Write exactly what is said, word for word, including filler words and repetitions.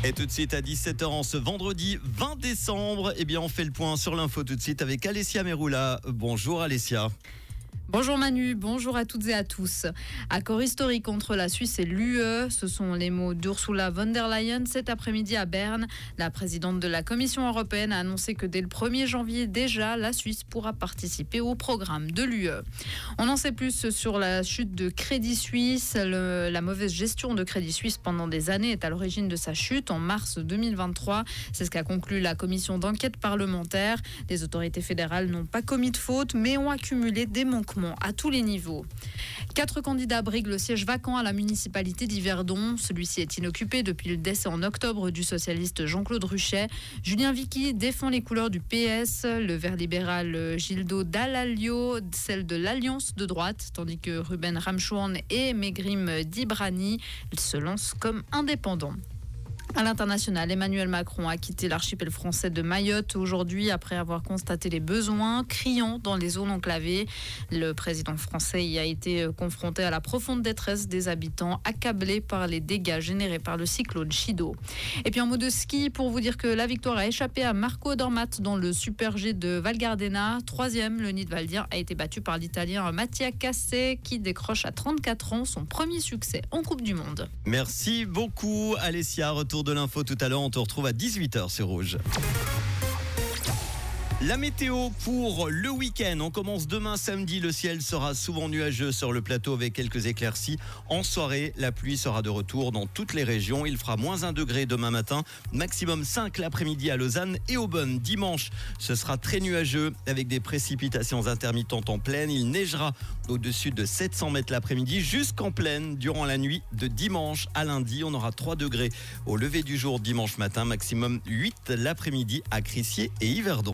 Et tout de suite à dix-sept heures en ce vendredi vingt décembre, eh bien on fait le point sur l'info tout de suite avec Alessia Meroula. Bonjour Alessia. Bonjour Manu, bonjour à toutes et à tous. Accord historique entre la Suisse et l'U E, ce sont les mots d'Ursula von der Leyen cet après-midi à Berne. La présidente de la Commission européenne a annoncé que dès le premier janvier déjà, la Suisse pourra participer au programme de l'U E. On en sait plus sur la chute de Crédit Suisse. Le, la mauvaise gestion de Crédit Suisse pendant des années est à l'origine de sa chute en mars deux mille vingt-trois. C'est ce qu'a conclu la commission d'enquête parlementaire. Les autorités fédérales n'ont pas commis de faute, mais ont accumulé des manquements à tous les niveaux. Quatre candidats briguent le siège vacant à la municipalité d'Yverdon. Celui-ci est inoccupé depuis le décès en octobre du socialiste Jean-Claude Ruchet. Julien Vicky défend les couleurs du P S, le vert libéral Gildo Dallalio, celle de l'Alliance de droite, tandis que Ruben Ramchorn et Megrim Dibrani se lancent comme indépendants. À l'international, Emmanuel Macron a quitté l'archipel français de Mayotte aujourd'hui après avoir constaté les besoins criants dans les zones enclavées. Le président français y a été confronté à la profonde détresse des habitants accablés par les dégâts générés par le cyclone Chido. Et puis en mot de ski, pour vous dire que la victoire a échappé à Marco Dormat dans le Super G de Val Gardena. Troisième, le Nidwaldien a été battu par l'Italien Mattia Cassé qui décroche à trente-quatre ans son premier succès en Coupe du Monde. Merci beaucoup Alessia. Retour de l'info tout à l'heure, on te retrouve à dix-huit heures sur Rouge. La météo pour le week-end. On commence demain samedi. Le ciel sera souvent nuageux sur le plateau avec quelques éclaircies. En soirée, la pluie sera de retour dans toutes les régions. Il fera moins un degré demain matin. Maximum cinq l'après-midi à Lausanne et Aubonne. Dimanche, ce sera très nuageux avec des précipitations intermittentes en plaine. Il neigera au-dessus de sept cents mètres l'après-midi jusqu'en plaine durant la nuit de dimanche à lundi. On aura trois degrés au lever du jour dimanche matin. Maximum huit l'après-midi à Crissier et Yverdon.